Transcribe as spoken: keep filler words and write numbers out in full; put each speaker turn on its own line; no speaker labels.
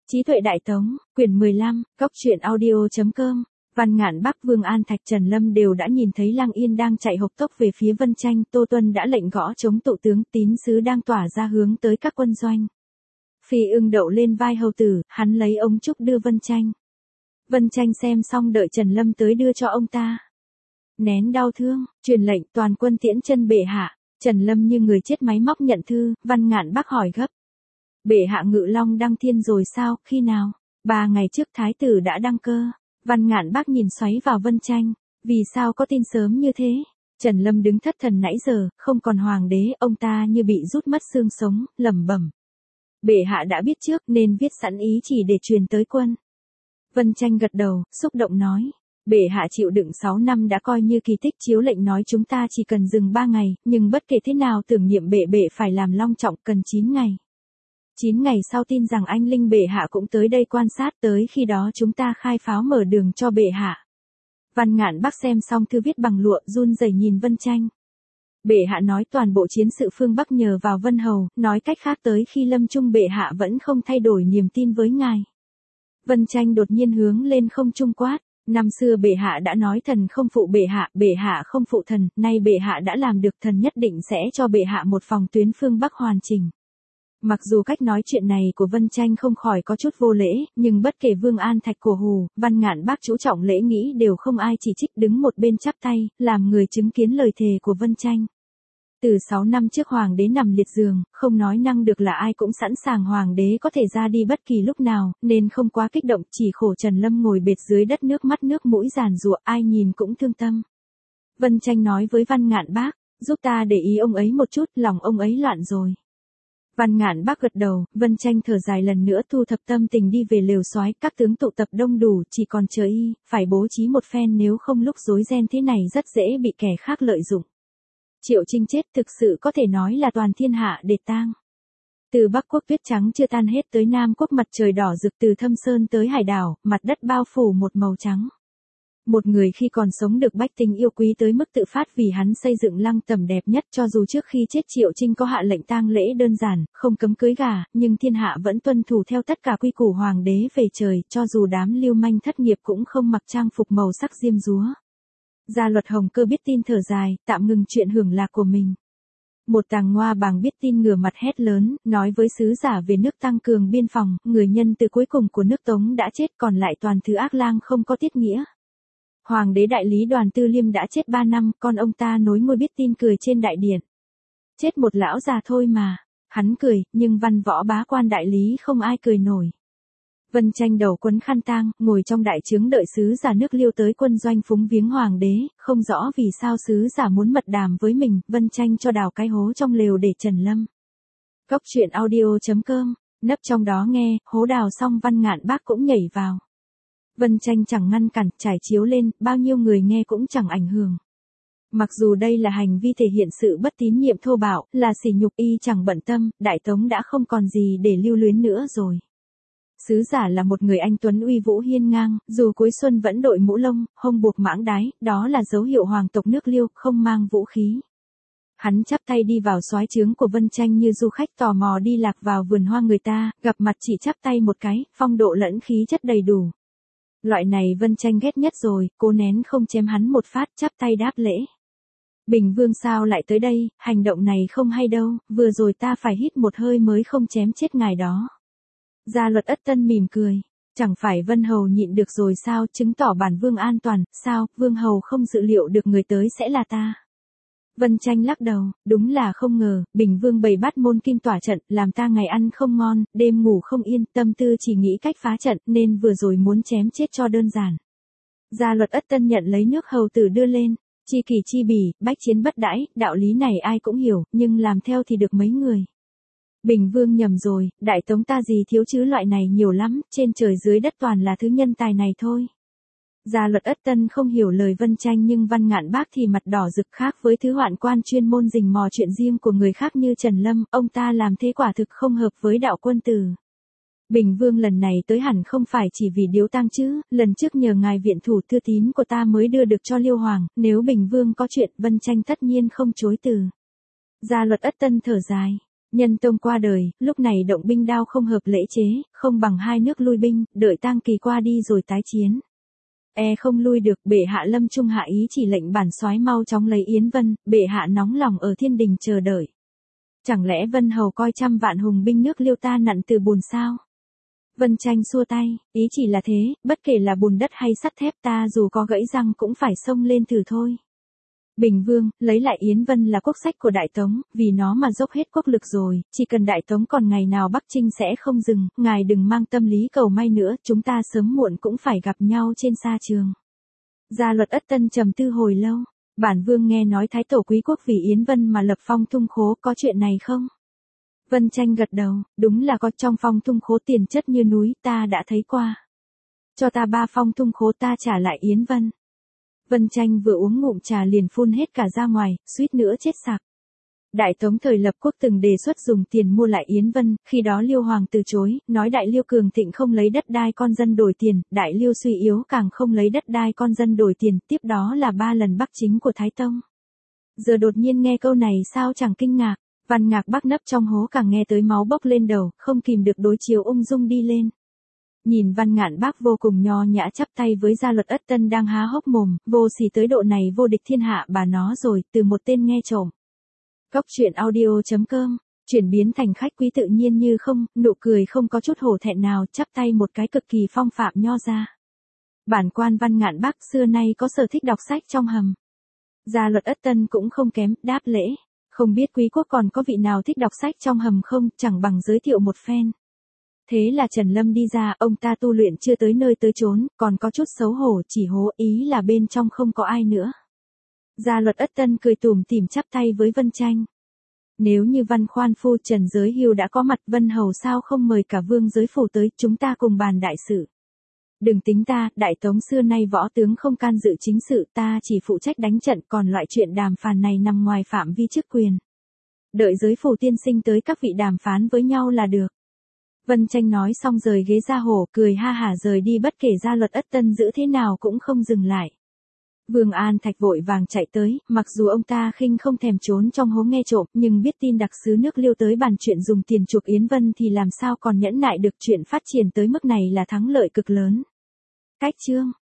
Trí tuệ đại tống, quyển mười lăm, góc truyện audio.com, Văn Ngạn Bắc, Vương An Thạch, Trần Lâm đều đã nhìn thấy Lăng Yên đang chạy hộc tốc về phía Vân Tranh, Tô Tuân đã lệnh gõ trống tụ tướng, tín sứ đang tỏa ra hướng tới các quân doanh. Phi Ưng đậu lên vai hầu tử, hắn lấy ống trúc đưa Vân Tranh. Vân Tranh xem xong đợi Trần Lâm tới đưa cho ông ta. Nén đau thương, truyền lệnh toàn quân tiễn chân bệ hạ. Trần Lâm như người chết máy móc nhận thư, Văn Ngạn Bắc hỏi gấp. Bệ hạ ngự long đăng thiên rồi sao, khi nào? Ba ngày trước thái tử đã đăng cơ. Văn Ngạn Bắc nhìn xoáy vào Vân Tranh. Vì sao có tin sớm như thế? Trần Lâm đứng thất thần nãy giờ, không còn hoàng đế, ông ta như bị rút mất xương sống, lẩm bẩm. Bệ hạ đã biết trước nên viết sẵn ý chỉ để truyền tới quân. Vân Tranh gật đầu, xúc động nói. Bệ hạ chịu đựng sáu năm đã coi như kỳ tích, chiếu lệnh nói chúng ta chỉ cần dừng ba ngày, nhưng bất kể thế nào tưởng niệm bệ bệ phải làm long trọng, cần chín ngày. chín ngày sau tin rằng anh linh bệ hạ cũng tới đây quan sát, tới khi đó chúng ta khai pháo mở đường cho bệ hạ. Văn Ngạn Bắc xem xong thư viết bằng lụa, run rẩy nhìn Vân Tranh. Bệ hạ nói toàn bộ chiến sự phương Bắc nhờ vào Vân Hầu, nói cách khác tới khi lâm chung bệ hạ vẫn không thay đổi niềm tin với ngài. Vân Tranh đột nhiên hướng lên không trung quát. Năm xưa bệ hạ đã nói thần không phụ bệ hạ, bệ hạ không phụ thần, nay bệ hạ đã làm được, thần nhất định sẽ cho bệ hạ một phòng tuyến phương Bắc hoàn chỉnh. Mặc dù cách nói chuyện này của Vân Tranh không khỏi có chút vô lễ, nhưng bất kể Vương An Thạch cổ hù, Văn Ngạn Bắc chú trọng lễ nghĩ đều không ai chỉ trích, đứng một bên chắp tay, làm người chứng kiến lời thề của Vân Tranh. Từ sáu năm trước hoàng đế nằm liệt giường, không nói năng được là ai cũng sẵn sàng hoàng đế có thể ra đi bất kỳ lúc nào, nên không quá kích động, chỉ khổ Trần Lâm ngồi bệt dưới đất, nước mắt nước mũi giàn giụa, ai nhìn cũng thương tâm. Vân Tranh nói với Văn Ngạn Bắc, giúp ta để ý ông ấy một chút, lòng ông ấy loạn rồi. Văn Ngạn Bắc gật đầu, Vân Tranh thở dài lần nữa thu thập tâm tình đi về lều soái, các tướng tụ tập đông đủ, chỉ còn chờ y, phải bố trí một phen nếu không lúc rối ren thế này rất dễ bị kẻ khác lợi dụng. Triệu Trinh chết thực sự có thể nói là toàn thiên hạ để tang. Từ Bắc Quốc tuyết trắng chưa tan hết tới Nam Quốc mặt trời đỏ rực, từ Thâm Sơn tới Hải đảo, mặt đất bao phủ một màu trắng. Một người khi còn sống được bách tính yêu quý tới mức tự phát vì hắn xây dựng lăng tẩm đẹp nhất, cho dù trước khi chết Triệu Trinh có hạ lệnh tang lễ đơn giản, không cấm cưới gà, nhưng thiên hạ vẫn tuân thủ theo tất cả quy củ hoàng đế về trời, cho dù đám lưu manh thất nghiệp cũng không mặc trang phục màu sắc diêm dúa. Gia Luật Hồng Cơ biết tin thở dài, tạm ngừng chuyện hưởng lạc của mình. Một Tàng Ngoa Bàng biết tin ngửa mặt hét lớn, nói với sứ giả về nước tăng cường biên phòng, người nhân từ cuối cùng của nước Tống đã chết, còn lại toàn thứ ác lang không có tiết nghĩa. Hoàng đế đại lý Đoàn Tư Liêm đã chết ba năm, con ông ta nối ngôi biết tin cười trên đại điện. Chết một lão già thôi mà. Hắn cười, nhưng văn võ bá quan đại lý không ai cười nổi. Vân Tranh đầu quấn khăn tang, ngồi trong đại trướng đợi sứ giả nước Liêu tới quân doanh phúng viếng hoàng đế, không rõ vì sao sứ giả muốn mật đàm với mình, Vân Tranh cho đào cái hố trong lều để Trần Lâm. Góc truyện audio.com, nấp trong đó nghe, hố đào xong Văn Ngạn Bắc cũng nhảy vào. Vân Tranh chẳng ngăn cản, trải chiếu lên, bao nhiêu người nghe cũng chẳng ảnh hưởng. Mặc dù đây là hành vi thể hiện sự bất tín nhiệm thô bạo, là sỉ nhục, y chẳng bận tâm, Đại Tống đã không còn gì để lưu luyến nữa rồi. Sứ giả là một người anh tuấn uy vũ hiên ngang, dù cuối xuân vẫn đội mũ lông, hông buộc mãng đái, đó là dấu hiệu hoàng tộc nước Liêu, không mang vũ khí. Hắn chắp tay đi vào soái trướng của Vân Tranh như du khách tò mò đi lạc vào vườn hoa người ta, gặp mặt chỉ chắp tay một cái, phong độ lẫn khí chất đầy đủ. Loại này Vân Tranh ghét nhất rồi, cố nén không chém hắn một phát, chắp tay đáp lễ. Bình Vương sao lại tới đây, hành động này không hay đâu, vừa rồi ta phải hít một hơi mới không chém chết ngài đó. Gia Luật Ất Tân mỉm cười, chẳng phải Vân Hầu nhịn được rồi sao, chứng tỏ bản Vương an toàn, sao, Vương Hầu không dự liệu được người tới sẽ là ta. Vân Tranh lắc đầu, đúng là không ngờ, Bình Vương bày bát môn kim tỏa trận, làm ta ngày ăn không ngon, đêm ngủ không yên, tâm tư chỉ nghĩ cách phá trận, nên vừa rồi muốn chém chết cho đơn giản. Gia Luật Ất Tân nhận lấy nước hầu tử đưa lên, chi kỷ chi bỉ, bách chiến bất đãi, đạo lý này ai cũng hiểu, nhưng làm theo thì được mấy người. Bình Vương nhầm rồi, Đại Tống ta gì thiếu chứ, loại này nhiều lắm, trên trời dưới đất toàn là thứ nhân tài này thôi. Gia Luật Ất Tân không hiểu lời Vân Tranh, nhưng Văn Ngạn Bắc thì mặt đỏ rực, khác với thứ hoạn quan chuyên môn rình mò chuyện riêng của người khác như Trần Lâm, ông ta làm thế quả thực không hợp với đạo quân tử. Bình Vương lần này tới hẳn không phải chỉ vì điếu tang chứ, lần trước nhờ ngài viện thủ thư tín của ta mới đưa được cho Liêu Hoàng, nếu Bình Vương có chuyện, Vân Tranh tất nhiên không chối từ. Gia Luật Ất Tân thở dài. Nhân tông qua đời, lúc này động binh đao không hợp lễ chế, không bằng hai nước lui binh, đợi tang kỳ qua đi rồi tái chiến. E không lui được, bệ hạ lâm trung hạ ý chỉ lệnh bản soái mau chóng lấy Yến Vân, bệ hạ nóng lòng ở thiên đình chờ đợi. Chẳng lẽ Vân Hầu coi trăm vạn hùng binh nước Liêu ta nặn từ bùn sao? Vân Tranh xua tay, ý chỉ là thế, bất kể là bùn đất hay sắt thép ta dù có gãy răng cũng phải xông lên thử thôi. Bình Vương, lấy lại Yến Vân là quốc sách của Đại Tống, vì nó mà dốc hết quốc lực rồi, chỉ cần Đại Tống còn ngày nào Bắc Chinh sẽ không dừng, ngài đừng mang tâm lý cầu may nữa, chúng ta sớm muộn cũng phải gặp nhau trên sa trường. Gia Luật Ất Tân trầm tư hồi lâu, bản Vương nghe nói Thái Tổ Quý Quốc vì Yến Vân mà lập phong thung khố, có chuyện này không? Vân Tranh gật đầu, đúng là có, trong phong thung khố tiền chất như núi, ta đã thấy qua. Cho ta ba phong thung khố ta trả lại Yến Vân. Vân Tranh vừa uống ngụm trà liền phun hết cả ra ngoài, suýt nữa chết sặc. Đại Tống thời lập quốc từng đề xuất dùng tiền mua lại Yến Vân, khi đó Liêu Hoàng từ chối, nói Đại Liêu cường thịnh không lấy đất đai con dân đổi tiền, Đại Liêu suy yếu càng không lấy đất đai con dân đổi tiền, tiếp đó là ba lần bắc chính của Thái Tông. Giờ đột nhiên nghe câu này sao chẳng kinh ngạc, Văn Ngạc Bắc nấp trong hố càng nghe tới máu bốc lên đầu, không kìm được đối chiếu ung dung đi lên. Nhìn Văn Ngạn Bác vô cùng nho nhã chắp tay với Gia Luật Ất Tân đang há hốc mồm, vô sỉ tới độ này vô địch thiên hạ bà nó rồi, từ một tên nghe trộm. Cóc truyện audio chấm com, chuyển biến thành khách quý tự nhiên như không, nụ cười không có chút hổ thẹn nào, chắp tay một cái cực kỳ phong phạm nho ra. Bản quan Văn Ngạn Bác xưa nay có sở thích đọc sách trong hầm. Gia Luật Ất Tân cũng không kém, đáp lễ. Không biết quý quốc còn có vị nào thích đọc sách trong hầm không, chẳng bằng giới thiệu một phen. Thế là Trần Lâm đi ra, ông ta tu luyện chưa tới nơi tới chốn, còn có chút xấu hổ, chỉ hố ý là bên trong không có ai nữa. Gia Luật Ất Tân cười tủm tỉm chắp tay với Vân Tranh. Nếu như Văn Khoan Phu Trần Giới Hưu đã có mặt, Vân Hầu sao không mời cả vương giới phủ tới, chúng ta cùng bàn đại sự. Đừng tính ta, Đại Tống xưa nay võ tướng không can dự chính sự, ta chỉ phụ trách đánh trận, còn loại chuyện đàm phán này nằm ngoài phạm vi chức quyền. Đợi giới phủ tiên sinh tới các vị đàm phán với nhau là được. Vân Tranh nói xong rời ghế ra hổ, cười ha hả rời đi, bất kể Gia Luật Ất Tân giữ thế nào cũng không dừng lại. Vương An Thạch vội vàng chạy tới, mặc dù ông ta khinh không thèm trốn trong hố nghe trộm, nhưng biết tin đặc sứ nước Liêu tới bàn chuyện dùng tiền chuộc Yến Vân thì làm sao còn nhẫn nại được, chuyện phát triển tới mức này là thắng lợi cực lớn. Cách chương